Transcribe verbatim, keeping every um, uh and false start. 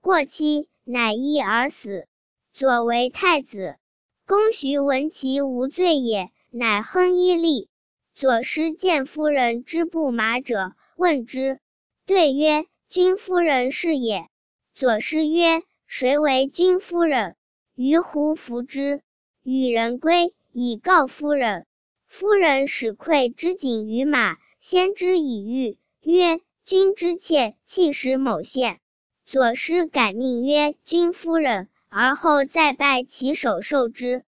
过期，乃缢而死。左为太子。公徐闻其无罪也，乃哼一立。左师见夫人之不马者，问之，对曰：君夫人是也。左师曰：谁为君夫人？于乎服之。与人归，以告夫人。夫人使馈之锦于马，先之以御，曰：君之妾，弃使某县。左师改命曰君夫人，而后再拜其首受之。